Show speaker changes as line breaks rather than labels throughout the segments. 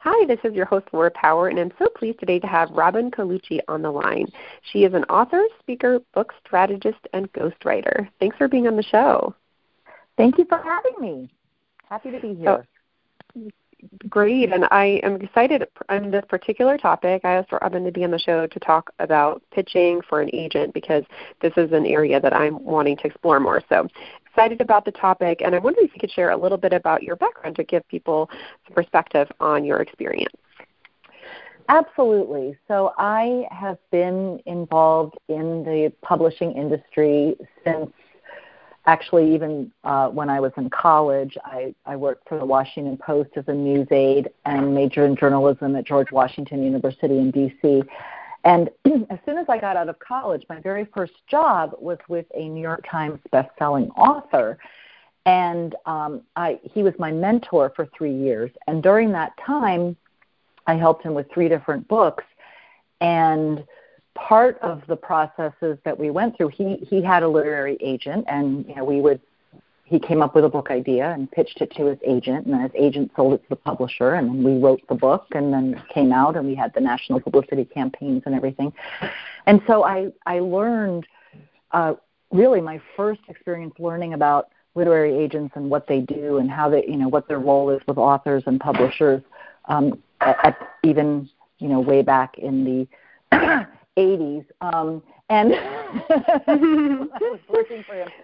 Hi, this is your host, Laura Power, and I'm so pleased today to have Robin Colucci on the line. She is an author, speaker, book strategist, and ghostwriter. Thanks for being on the show.
Thank you for having me. Happy to be here.
Great, and I am excited on this particular topic. I asked Robin to be on the show to talk about pitching for an agent because this is an area that I'm wanting to explore more. So excited about the topic, and I wonder if you could share a little bit about your background to give people some perspective on your experience.
Absolutely. So I have been involved in the publishing industry since actually even when I was in college. I worked for the Washington Post as a news aide and majored in journalism at George Washington University in D.C. And as soon as I got out of college, my very first job was with a New York Times best-selling author. And he was my mentor for 3 years. And during that time, I helped him with 3 different books. And part of the processes that we went through, he had a literary agent, and he came up with a book idea and pitched it to his agent, and then his agent sold it to the publisher, and then we wrote the book, and then it came out, and we had the national publicity campaigns and everything. And so I learned, really my first experience learning about literary agents and what they do and how they, what their role is with authors and publishers, at even, way back in the 80s, and I was working for him.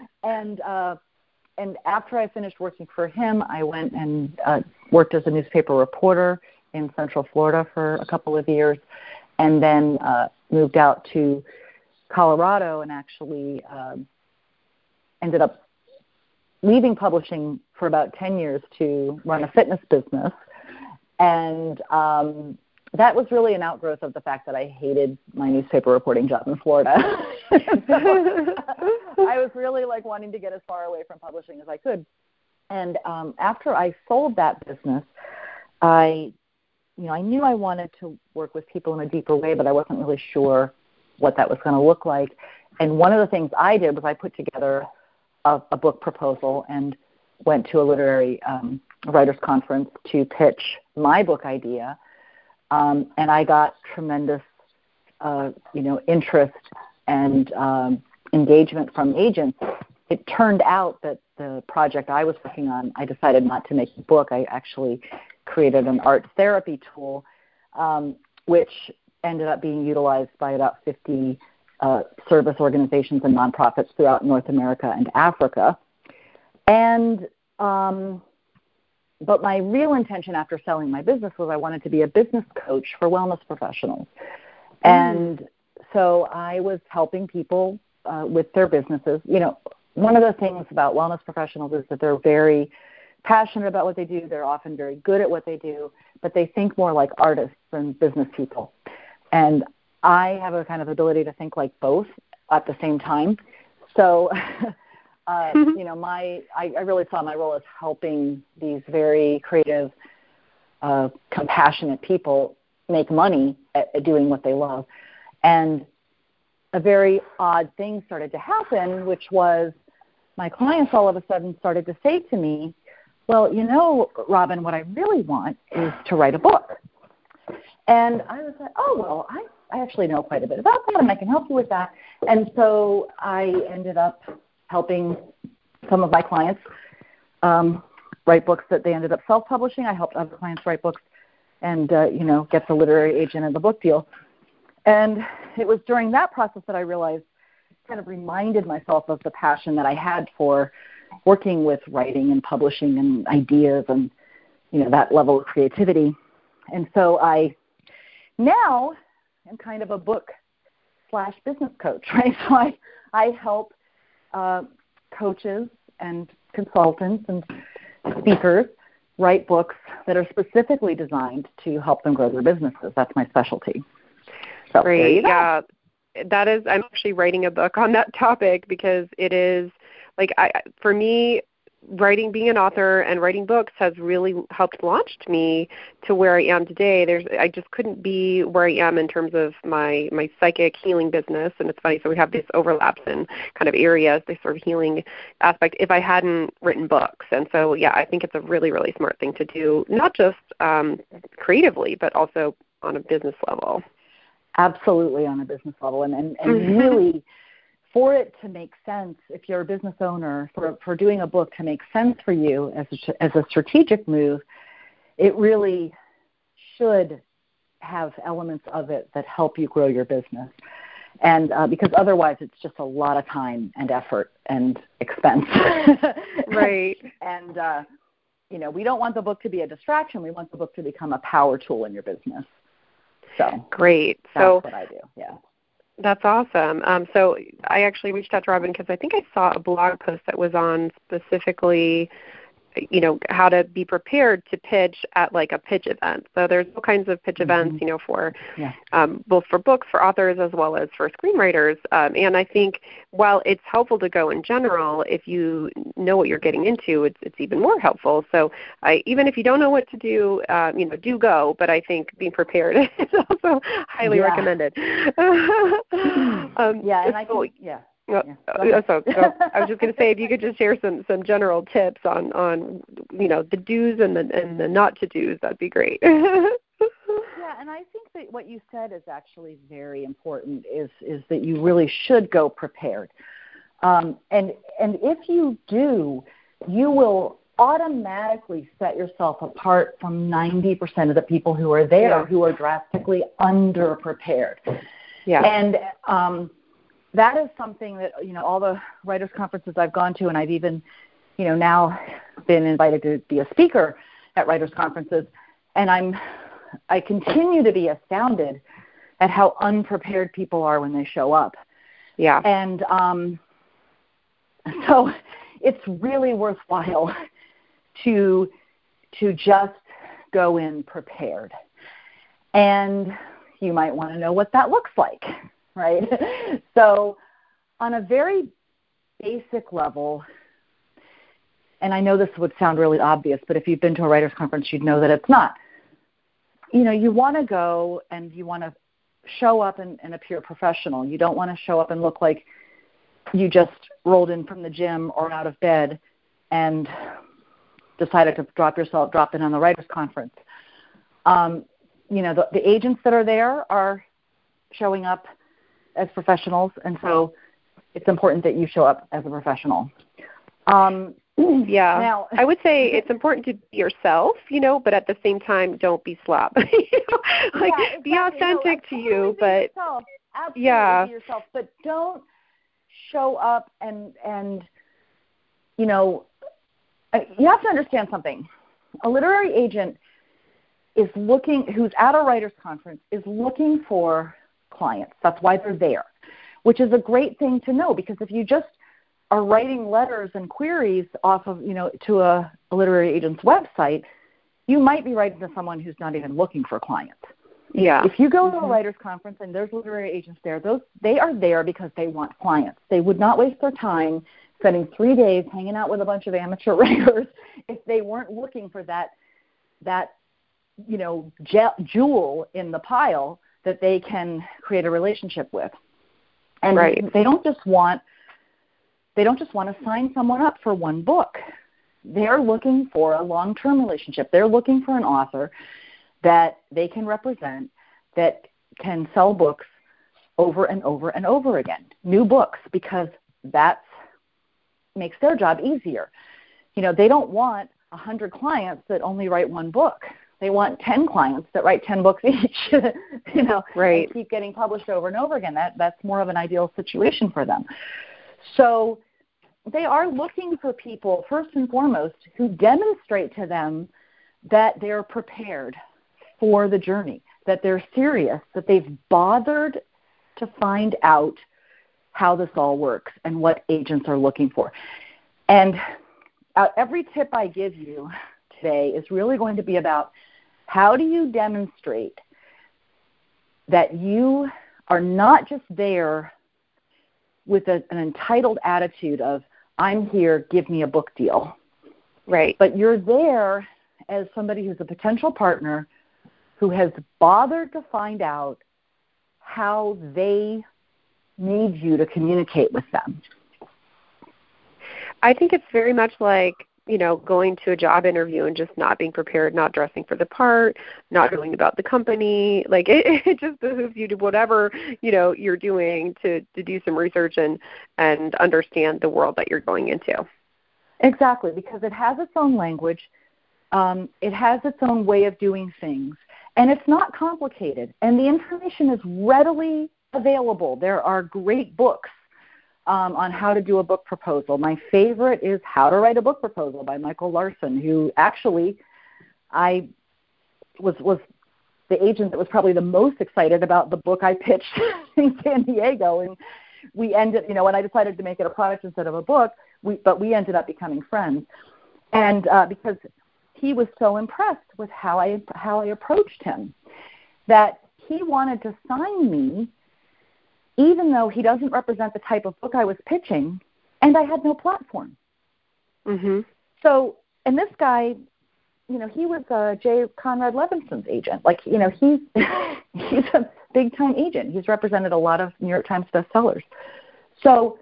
And after I finished working for him, I went and worked as a newspaper reporter in Central Florida for a couple of years, and then moved out to Colorado and actually ended up leaving publishing for about 10 years to run a fitness business. And that was really an outgrowth of the fact that I hated my newspaper reporting job in Florida. I was really wanting to get as far away from publishing as I could. And after I sold that business, I knew I wanted to work with people in a deeper way, but I wasn't really sure what that was going to look like. And one of the things I did was I put together a book proposal and went to a literary writers conference to pitch my book idea. And I got tremendous, interest and engagement from agents. It turned out that the project I was working on, I decided not to make a book. I actually created an art therapy tool, which ended up being utilized by about 50 service organizations and nonprofits throughout North America and Africa. And but my real intention after selling my business was I wanted to be a business coach for wellness professionals. And so I was helping people with their businesses. One of the things about wellness professionals is that they're very passionate about what they do. They're often very good at what they do, but they think more like artists than business people. And I have a kind of ability to think like both at the same time. So I really saw my role as helping these very creative, compassionate people make money at doing what they love. And a very odd thing started to happen, which was my clients all of a sudden started to say to me, well, Robin, what I really want is to write a book. And I was like, oh, well, I actually know quite a bit about that, and I can help you with that. And so I ended up helping some of my clients write books that they ended up self-publishing. I helped other clients write books and, get the literary agent and the book deal. And it was during that process that I realized, kind of reminded myself of the passion that I had for working with writing and publishing and ideas and, that level of creativity. And so I now am kind of a book/business coach, right? So I help coaches and consultants and speakers write books that are specifically designed to help them grow their businesses. That's my specialty. So,
great. Yeah, that is. I'm actually writing a book on that topic because it is for me, being an author and writing books has really helped launch me to where I am today. I just couldn't be where I am in terms of my psychic healing business. And it's funny, so we have these overlaps in kind of areas, the sort of healing aspect, if I hadn't written books. And so, yeah, I think it's a really, really smart thing to do, not just creatively, but also on a business level.
Absolutely, on a business level. And really, for it to make sense, if you're a business owner, for doing a book to make sense for you as a strategic move, it really should have elements of it that help you grow your business. And because otherwise it's just a lot of time and effort and expense.
Right.
And, we don't want the book to be a distraction. We want the book to become a power tool in your business. So
great.
That's what I do, yeah.
That's awesome. So I actually reached out to Robin because I think I saw a blog post that was on specifically, how to be prepared to pitch at like a pitch event. So there's all kinds of pitch events, for both for books, for authors, as well as for screenwriters. And I think while it's helpful to go in general, if you know what you're getting into, it's even more helpful. So even if you don't know what to do, do go. But I think being prepared is also highly recommended.
And I think,
So I was just going to say, if you could just share some general tips on the do's and the not to do's, that'd be great.
Yeah, and I think that what you said is actually very important. Is that you really should go prepared, and if you do, you will automatically set yourself apart from 90% of the people who are there who are drastically underprepared. Yeah, and that is something that, all the writers' conferences I've gone to, and I've even, now been invited to be a speaker at writers' conferences, and I continue to be astounded at how unprepared people are when they show up. Yeah. And so it's really worthwhile to just go in prepared. And you might want to know what that looks like. Right? So on a very basic level, and I know this would sound really obvious, but if you've been to a writer's conference, you'd know that it's not. You want to go and you want to show up and appear professional. You don't want to show up and look like you just rolled in from the gym or out of bed and decided to drop in on the writer's conference. The agents that are there are showing up as professionals, and so it's important that you show up as a professional.
Now, I would say it's important to be yourself, but at the same time, don't be slob. Be authentic to you, but
yourself. Absolutely be yourself, but don't show up and you have to understand something. A literary agent who's at a writer's conference is looking for clients. That's why they're there, which is a great thing to know, because if you just are writing letters and queries off of, to a literary agent's website, you might be writing to someone who's not even looking for clients. Yeah. If you go to a writer's conference and there's literary agents there, they are there because they want clients. They would not waste their time spending 3 days hanging out with a bunch of amateur writers if they weren't looking for that jewel in the pile that they can create a relationship with. And they don't just want to sign someone up for one book. They're looking for a long-term relationship. They're looking for an author that they can represent, that can sell books over and over and over again, new books, because that makes their job easier. They don't want 100 clients that only write one book. They want 10 clients that write 10 books each, and keep getting published over and over again. That's more of an ideal situation for them. So they are looking for people, first and foremost, who demonstrate to them that they're prepared for the journey, that they're serious, that they've bothered to find out how this all works and what agents are looking for. And every tip I give you today is really going to be about how do you demonstrate that you are not just there with an entitled attitude of, I'm here, give me a book deal.
Right.
But you're there as somebody who's a potential partner who has bothered to find out how they need you to communicate with them.
I think it's very much like, going to a job interview and just not being prepared, not dressing for the part, not knowing about the company. Like it just behooves you to whatever, you're doing to do some research and understand the world that you're going into.
Exactly, because it has its own language. It has its own way of doing things. And it's not complicated. And the information is readily available. There are great books on how to do a book proposal. My favorite is How to Write a Book Proposal by Michael Larson, who actually I was the agent that was probably the most excited about the book I pitched in San Diego. And we ended, when I decided to make it a product instead of a book, we ended up becoming friends. And because he was so impressed with how I approached him that he wanted to sign me even though he doesn't represent the type of book I was pitching, and I had no platform.
Mm-hmm.
So, and this guy, he was J. Conrad Levinson's agent. Like, he's he's a big-time agent. He's represented a lot of New York Times bestsellers. So,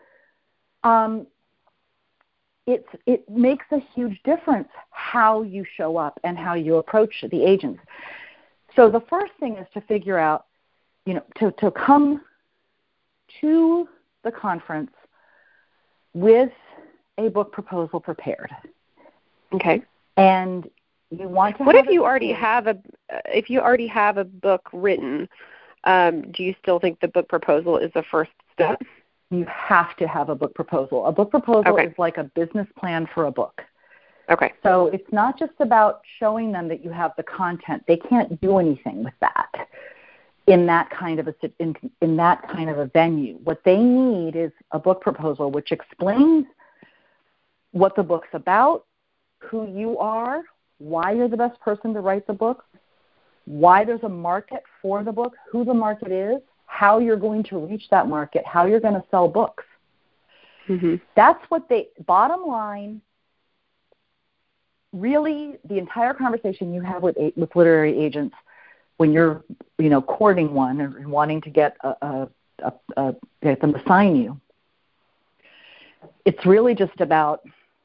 it makes a huge difference how you show up and how you approach the agents. So the first thing is to figure out, to come to the conference with a book proposal prepared.
Okay.
And you want to.
What if you already have a book written? Do you still think the book proposal is the first step?
You have to have a book proposal. A book proposal is like a business plan for a book.
Okay.
So it's not just about showing them that you have the content. They can't do anything with that in that kind of a venue. What they need is a book proposal which explains what the book's about, who you are, why you're the best person to write the book, why there's a market for the book, who the market is, how you're going to reach that market, how you're going to sell books.
Mm-hmm.
That's what bottom line, really the entire conversation you have with literary agents when you're, courting one and wanting to get get them to sign you. It's really just about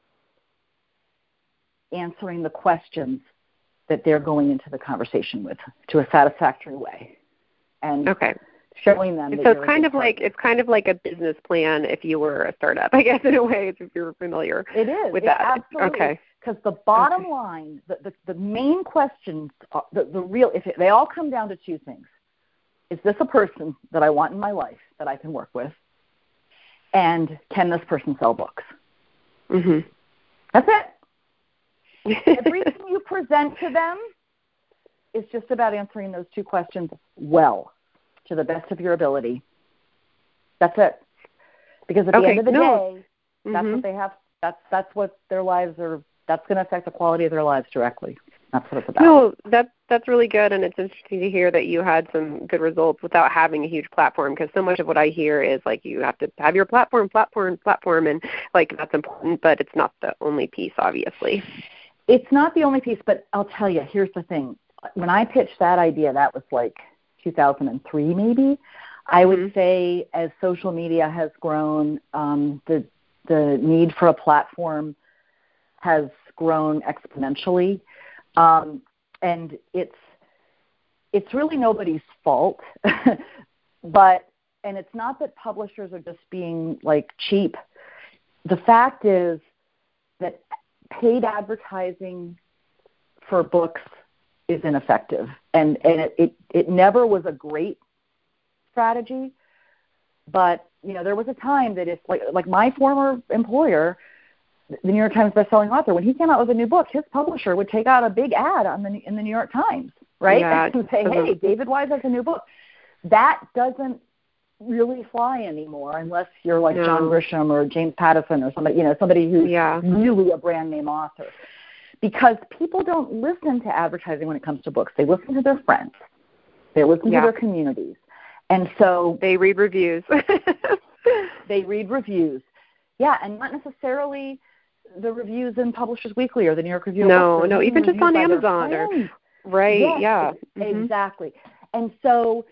answering the questions that they're going into the conversation with to a satisfactory way. And showing them.
So it's kind of like a business plan if you were a startup, I guess, in a way, if you're familiar.
It is
with that.
Absolutely.
Okay.
Because the bottom line, the main questions, they all come down to two things: is this a person that I want in my life that I can work with, and can this person sell books?
Mm-hmm.
That's it. Everything you present to them is just about answering those two questions well, to the best of your ability. That's it. Because at the end of the day, that's what they have. That's what their lives are. That's going to affect the quality of their lives directly. That's what it's about.
No, that's really good, and it's interesting to hear that you had some good results without having a huge platform, because so much of what I hear is like you have to have your platform, and like that's important, but it's not the only piece, obviously.
It's not the only piece, but I'll tell you, here's the thing. When I pitched that idea, that was like 2003 maybe. I would say as social media has grown, the need for a platform has grown exponentially, and it's really nobody's fault. And it's not that publishers are just being like cheap. The fact is that paid advertising for books is ineffective, and it never was a great strategy. But there was a time that if like my former employer, the New York Times bestselling author, when he came out with a new book, his publisher would take out a big ad in the New York Times, right?
Yeah,
and say, hey, David Wise has a new book. That doesn't really fly anymore unless you're like John Grisham or James Patterson or somebody who's really a brand name author. Because people don't listen to advertising when it comes to books. They listen to their friends. They listen to their communities. And so
they read reviews.
They read reviews. Yeah, and not necessarily the reviews in Publishers Weekly or the New York Review
No,
of Books.
No, even just on Amazon right,
yes,
yeah.
Exactly. And so,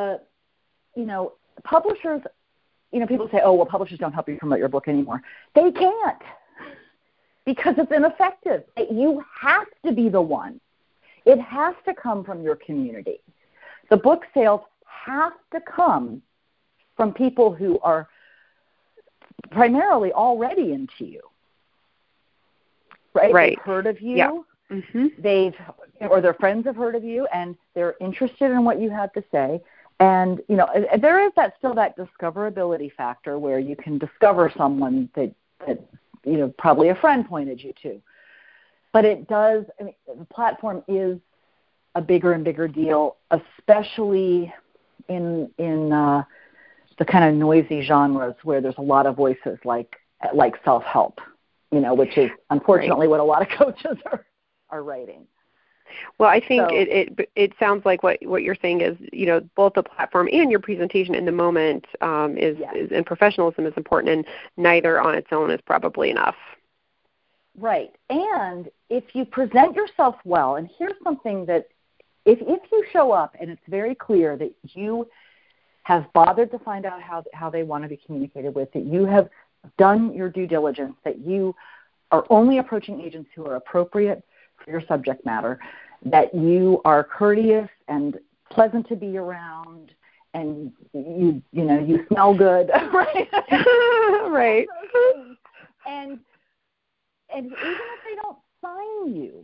publishers, people say, oh, well, publishers don't help you promote your book anymore. They can't because it's ineffective. You have to be the one. It has to come from your community. The book sales have to come from people who are primarily already into you. Right? They've heard of you.
Yeah.
Or their friends have heard of you, and they're interested in what you have to say. And, there is still that discoverability factor where you can discover someone that probably a friend pointed you to. But it does, the platform is a bigger and bigger deal, especially in the kind of noisy genres where there's a lot of voices like self-help, which is unfortunately what a lot of coaches are writing.
Well, I think it sounds like what you're saying is, both the platform and your presentation in the moment is and professionalism is important, and neither on its own is probably enough.
Right. And if you present yourself well, and here's something that if you show up and it's very clear that you have bothered to find out how they want to be communicated with, that you have done your due diligence, that you are only approaching agents who are appropriate for your subject matter, that you are courteous and pleasant to be around, and you smell good, right?
Right.
And even if they don't sign you,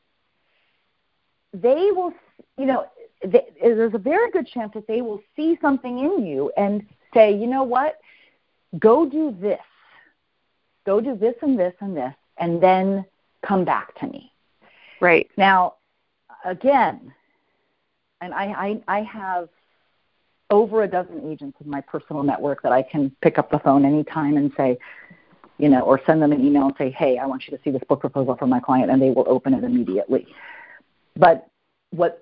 they will, there's a very good chance that they will see something in you and say, you know what, go do this and this and this, and then come back to me.
Right.
Now, again, and I have over a dozen agents in my personal network that I can pick up the phone anytime and say, or send them an email and say, hey, I want you to see this book proposal from my client, and they will open it immediately. But what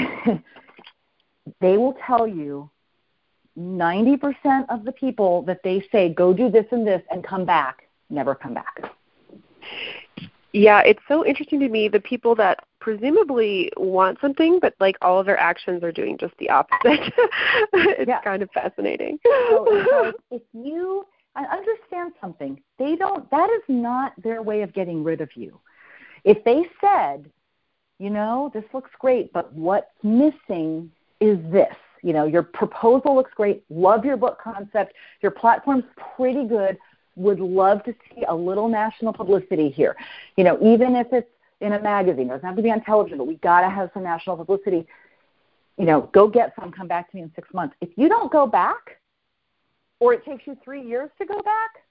they will tell you, 90% of the people that they say, go do this and this and come back, never come back.
Yeah, it's so interesting to me, the people that presumably want something, but like all of their actions are doing just the opposite. It's kind of fascinating.
So if you understand something, that is not their way of getting rid of you. If they said, this looks great, but what's missing is this. Your proposal looks great, love your book concept, your platform's pretty good, would love to see a little national publicity here. Even if it's in a magazine, it doesn't have to be on television, but we got to have some national publicity. Go get some, come back to me in 6 months. If you don't go back, or it takes you 3 years to go back,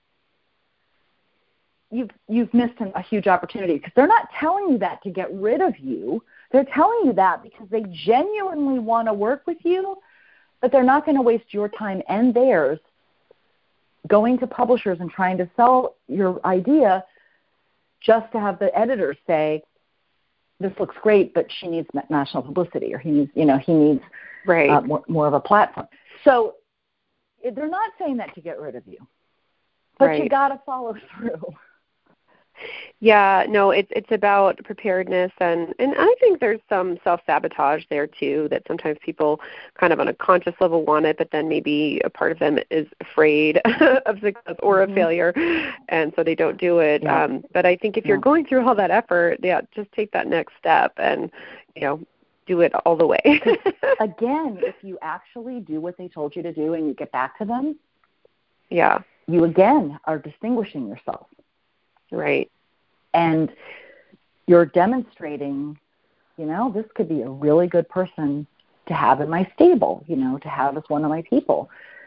you've missed a huge opportunity, because they're not telling you that to get rid of you. They're telling you that because they genuinely want to work with you, but they're not going to waste your time and theirs going to publishers and trying to sell your idea just to have the editors say, this looks great, but she needs national publicity, or he needs
right.
More of a platform. So they're not saying that to get rid of you, but you got to follow through.
Yeah, no, it's about preparedness, and I think there's some self-sabotage there too, that sometimes people kind of on a conscious level want it, but then maybe a part of them is afraid of success or of failure, and so they don't do it. Yeah. But I think if you're going through all that effort, just take that next step and, do it all the way.
Again, if you actually do what they told you to do and you get back to them,
you
again are distinguishing yourself.
Right.
And you're demonstrating, this could be a really good person to have in my stable, to have as one of my people.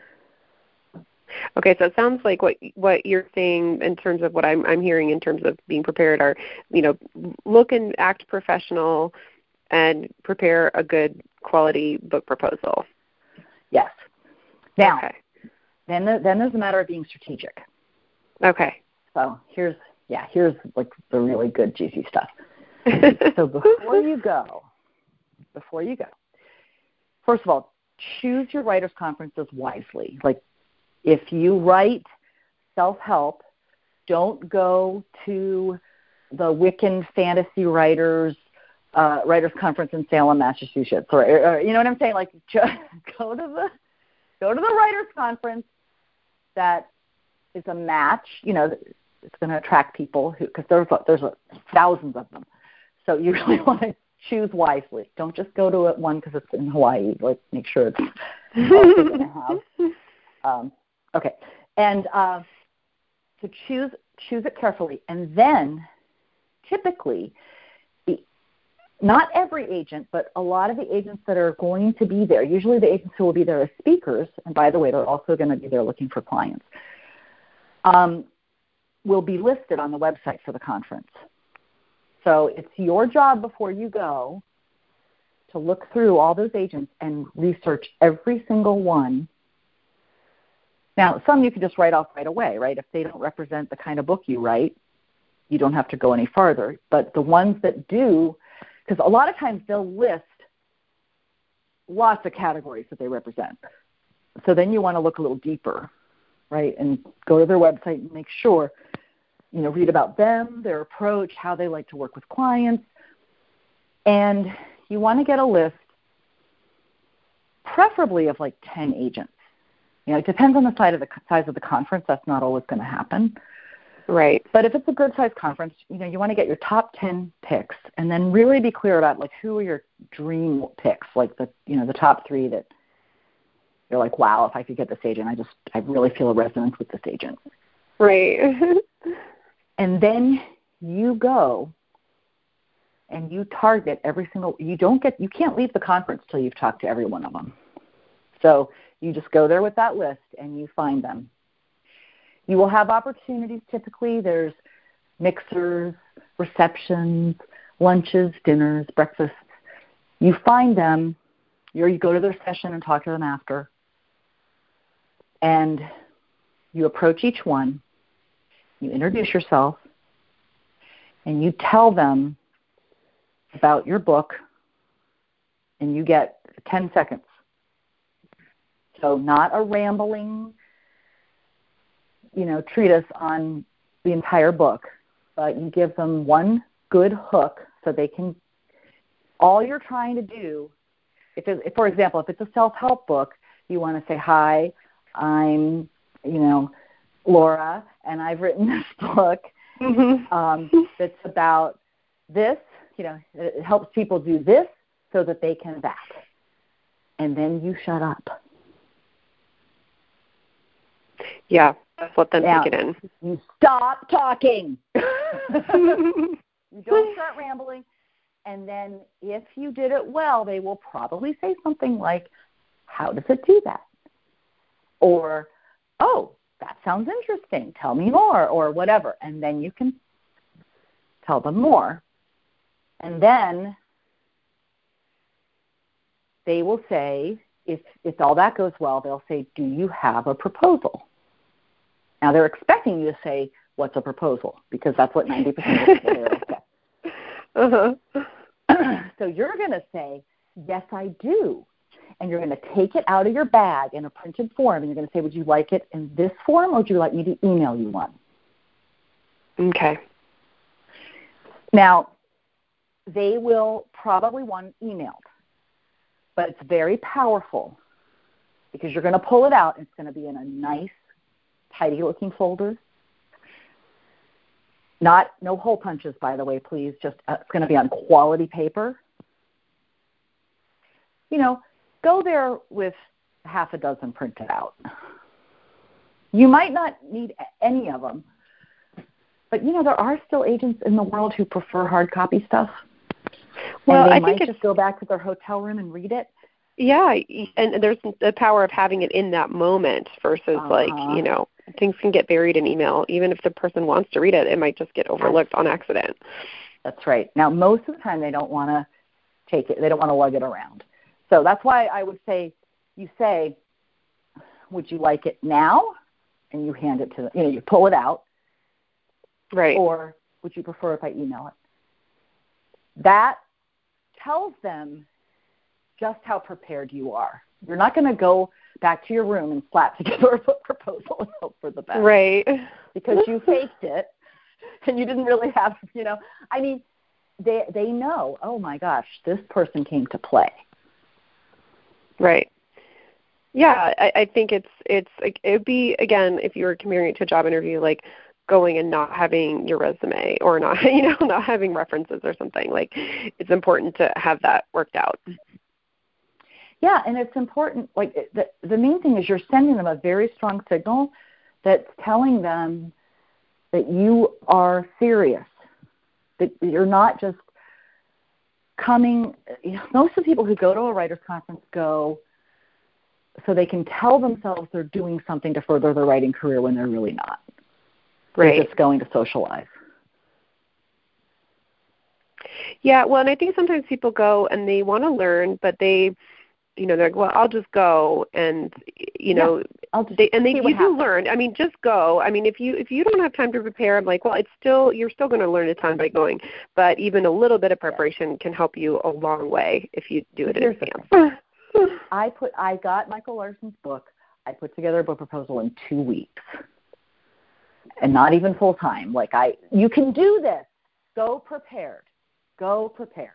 Okay, so it sounds like what you're saying in terms of what I'm hearing in terms of being prepared are, look and act professional and prepare a good quality book proposal.
Yes. Now, then there's a matter of being strategic.
Okay.
So here's like the really good juicy stuff. So before you go, first of all, choose your writers' conferences wisely. Like if you write self-help, don't go to the Wiccan Fantasy Writers Conference in Salem, Massachusetts, or you know what I'm saying? Like, just go to the Writers Conference that is a match. You know, it's going to attract people because there's thousands of them. So you really want to choose wisely. Don't just go to one because it's in Hawaii. Like, make sure it's also going to have. Okay, and so choose it carefully, and then typically, not every agent, but a lot of the agents that are going to be there, usually the agents who will be there as speakers, and by the way, they're also going to be there looking for clients, will be listed on the website for the conference. So it's your job before you go to look through all those agents and research every single one. Now, some you can just write off right away, right? If they don't represent the kind of book you write, you don't have to go any farther. But the ones that do, because a lot of times they'll list lots of categories that they represent. So then you want to look a little deeper, right, and go to their website and make sure, you know, read about them, their approach, how they like to work with clients. And you want to get a list, preferably of like 10 agents. You know, it depends on the size of the conference. That's not always going to happen.
Right.
But if it's a good-sized conference, you know, you want to get your top 10 picks and then really be clear about, like, who are your dream picks, like the top 3 that you're like, wow, if I could get this agent, I really feel a resonance with this agent.
Right.
And then you go and you target every single, you can't leave the conference till you've talked to every one of them. So you just go there with that list and you find them. You will have opportunities. Typically, there's mixers, receptions, lunches, dinners, breakfasts. You find them, you go to their session and talk to them after, and you approach each one, you introduce yourself, and you tell them about your book, and you get 10 seconds. So not a rambling, treatise on the entire book, but you give them one good hook so they can, all you're trying to do, for example, if it's a self-help book, you want to say, hi, I'm, Laura, and I've written this book that's about this, it helps people do this so that they can back. And then you shut up.
Yeah, let them take it in.
You stop talking. You don't start rambling. And then if you did it well, they will probably say something like, how does it do that? Or, oh, that sounds interesting. Tell me more, or whatever. And then you can tell them more. And then they will say, if all that goes well, they'll say, do you have a proposal? Now, they're expecting you to say, what's a proposal? Because that's what 90% of the people there expect. So you're going to say, yes, I do. And you're going to take it out of your bag in a printed form, and you're going to say, would you like it in this form, or would you like me to email you one?
Okay.
Now, they will probably want it emailed, but it's very powerful because you're going to pull it out, and it's going to be in a nice, tidy-looking folder. No hole punches, by the way, please. Just it's going to be on quality paper. Go there with half a dozen printed out. You might not need any of them, but there are still agents in the world who prefer hard copy stuff.
Well,
and they
I
might
think
just go back to their hotel room and read it.
Yeah, and there's the power of having it in that moment versus things can get buried in email. Even if the person wants to read it, it might just get overlooked on accident. That's
right. Now, most of the time they don't want to take it. They don't want to lug it around. So that's why I would say, you say, would you like it now? And you hand it to them. You pull it out.
Right.
Or would you prefer if I email it? That tells them just how prepared you are. You're not going to go back to your room and slap together a book proposal and hope for the best.
Right.
Because you faked it and you didn't really have, I mean, they know, oh my gosh, this person came to play.
Right. Yeah, I think it's like, it would be, again, if you were comparing it to a job interview, like going and not having your resume or not, not having references or something. Like, it's important to have that worked out.
Yeah, and it's important, like the main thing is you're sending them a very strong signal that's telling them that you are serious, that you're not just coming. Most of the people who go to a writer's conference go so they can tell themselves they're doing something to further their writing career when they're really not.
Right.
They're just going to socialize.
Yeah, well, and I think sometimes people go and they want to learn, but they're like, well, I'll just go, and you do learn. I mean, just go. I mean, if you don't have time to prepare, I'm like, well, you're still going to learn a ton by going, but even a little bit of preparation can help you a long way if you do it in advance.
I got Michael Larson's book. I put together a book proposal in 2 weeks, and not even full time. Like, you can do this. Go prepared. Go prepared.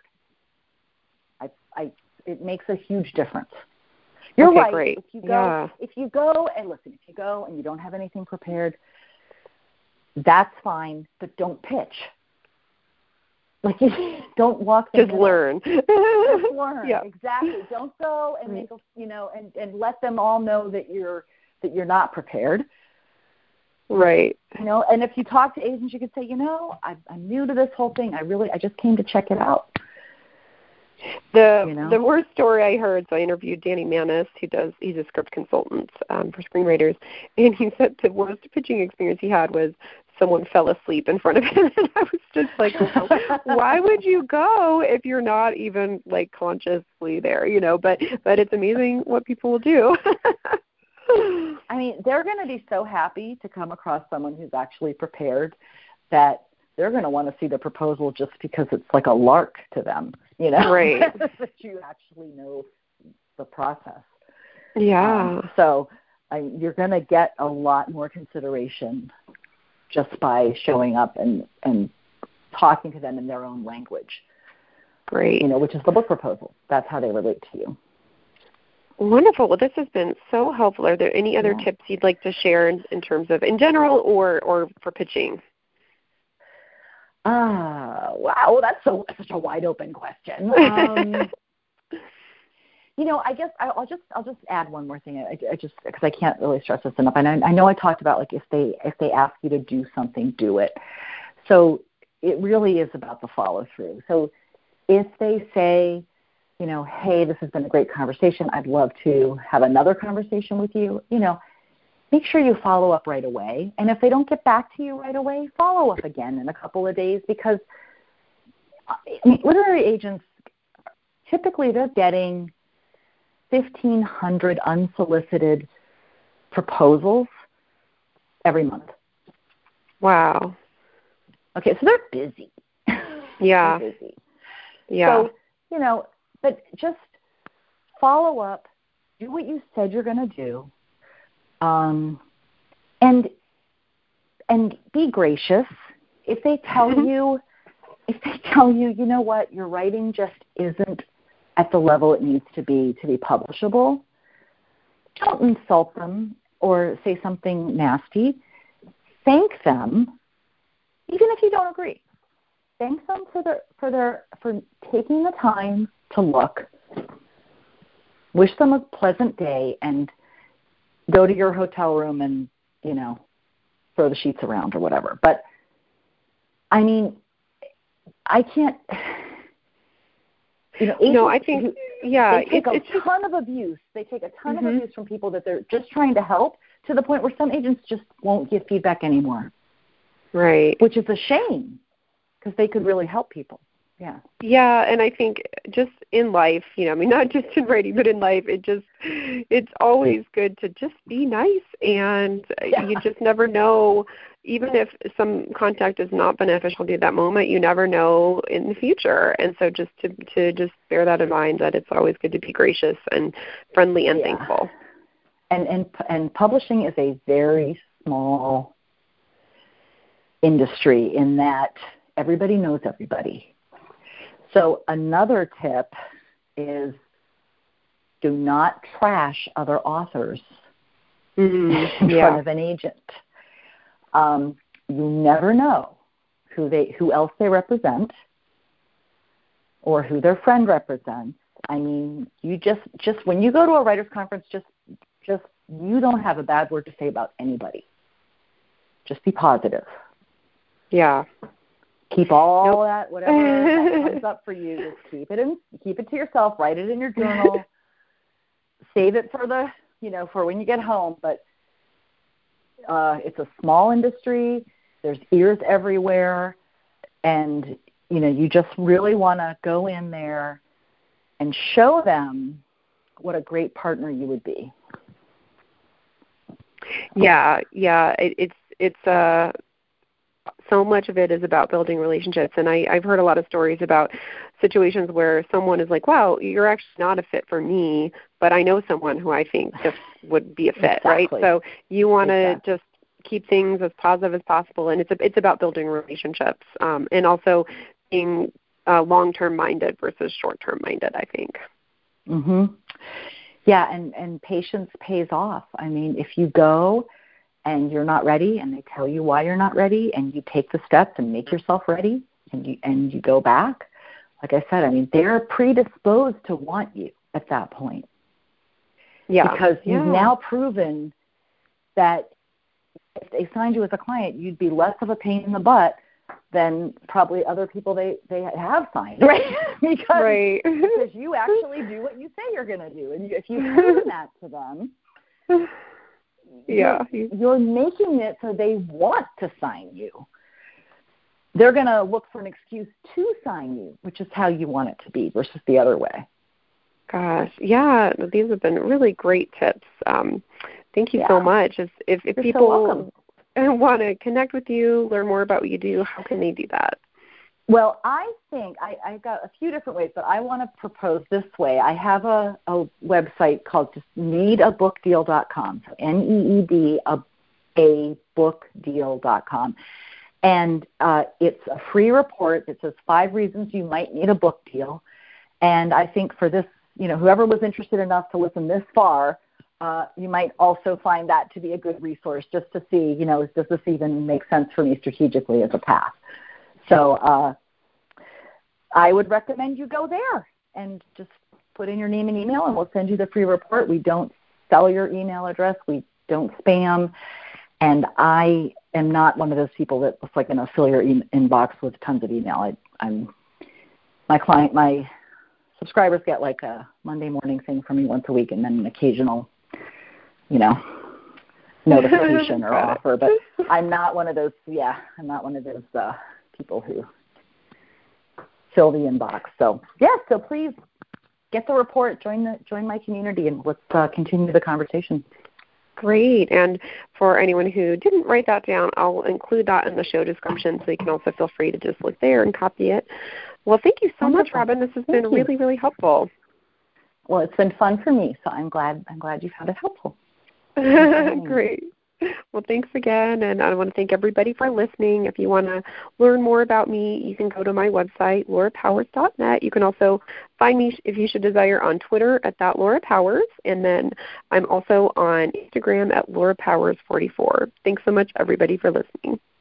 It makes a huge difference. You're right.
Great.
If you go and you don't have anything prepared, that's fine, but don't pitch. Like, don't walk.
Just learn.
Just learn. Yeah. Exactly. Don't go and make and let them all know that you're not prepared.
Right.
And if you talk to agents, you could say, I'm new to this whole thing. I just came to check it out.
The worst story I heard, so I interviewed Danny Manis, he's a script consultant for screenwriters, and he said the worst pitching experience he had was someone fell asleep in front of him, and I was just like, why would you go if you're not even like consciously there, but it's amazing what people will do.
I mean, they're going to be so happy to come across someone who's actually prepared that they're going to want to see the proposal just because it's like a lark to them,
Right.
that you actually know the process.
Yeah.
You're going to get a lot more consideration just by showing up and talking to them in their own language.
Great.
Which is the book proposal. That's how they relate to you.
Wonderful. Well, this has been so helpful. Are there any other tips you'd like to share in terms of in general or for pitching?
Wow, that's such a wide open question. I guess I'll just add one more thing. I just because I can't really stress this enough. And I know I talked about like if they ask you to do something, do it. So it really is about the follow through. So if they say, hey, this has been a great conversation, I'd love to have another conversation with you, make sure you follow up right away. And if they don't get back to you right away, follow up again in a couple of days because literary agents, typically they're getting 1,500 unsolicited proposals every month.
Wow.
Okay, so they're busy.
Yeah.
They're busy.
Yeah.
So, but just follow up, do what you said you're going to do, and be gracious. If they tell you, you know what, your writing just isn't at the level it needs to be publishable, don't insult them or say something nasty. Thank them, even if you don't agree. Thank them for taking the time to look. Wish them a pleasant day and go to your hotel room and, throw the sheets around or whatever. But, I mean, I can't,
I think,
they take a ton of abuse. They take a ton of abuse from people that they're just trying to help to the point where some agents just won't give feedback anymore.
Right.
Which is a shame because they could really help people. Yeah.
Yeah, and I think just in life, not just in writing, but in life, it's always good to just be nice, and you just never know, even if some contact is not beneficial to you at that moment, you never know in the future. And so just to just bear that in mind, that it's always good to be gracious and friendly and thankful.
And publishing is a very small industry in that everybody knows everybody. So another tip is do not trash other authors in front of an agent. You never know who else they represent or who their friend represents. I mean, you just when you go to a writers' conference, just you don't have a bad word to say about anybody. Just be positive.
Yeah.
Keep all that, whatever that comes up for you, just keep it to yourself. Write it in your journal. Save it for for when you get home. But it's a small industry. There's ears everywhere, and you just really want to go in there and show them what a great partner you would be.
Yeah. It's so much of it is about building relationships, and I've heard a lot of stories about situations where someone is like, wow, you're actually not a fit for me, but I know someone who I think just would be a fit,
exactly.
Right? So you want to just keep things as positive as possible, and it's about building relationships, and also being long-term minded versus short-term minded, I think.
Mhm. Yeah, and patience pays off. I mean, if you go and you're not ready and they tell you why you're not ready and you take the steps and make yourself ready and you go back, like I said, I mean, they're predisposed to want you at that point.
Yeah.
Because you've now proven that if they signed you as a client, you'd be less of a pain in the butt than probably other people they have signed, right? because you actually do what you say you're going to do. And if you've proven that to them, you're making it so they want to sign you. They're going to look for an excuse to sign you, which is how you want it to be versus the other way.
Gosh, yeah, these have been really great tips. Thank you so much. If people want to connect with you, learn more about what you do, how can they do that?
Well, I think I've got a few different ways, but I want to propose this way. I have a website called just needabookdeal.com, so NEED, a bookdeal.com. And it's a free report that says 5 reasons you might need a book deal. And I think for this, whoever was interested enough to listen this far, you might also find that to be a good resource just to see, does this even make sense for me strategically as a path? So I would recommend you go there and just put in your name and email, and we'll send you the free report. We don't sell your email address. We don't spam. And I am not one of those people that looks like an affiliate inbox with tons of email. My subscribers get like a Monday morning thing from me once a week and then an occasional, notification or offer. But I'm not one of those, people who fill the inbox. So please get the report, join my community, and let's continue the conversation.
Great. And for anyone who didn't write that down, I'll include that in the show description, so you can also feel free to just look there and copy it. Well, thank you so much, Robin. This has been really, really helpful.
Well, it's been fun for me, so I'm glad you found it helpful.
Great. Well, thanks again, and I want to thank everybody for listening. If you want to learn more about me, you can go to my website, laurapowers.net. You can also find me, if you should desire, on Twitter at @LauraPowers, and then I'm also on Instagram at LauraPowers44. Thanks so much, everybody, for listening.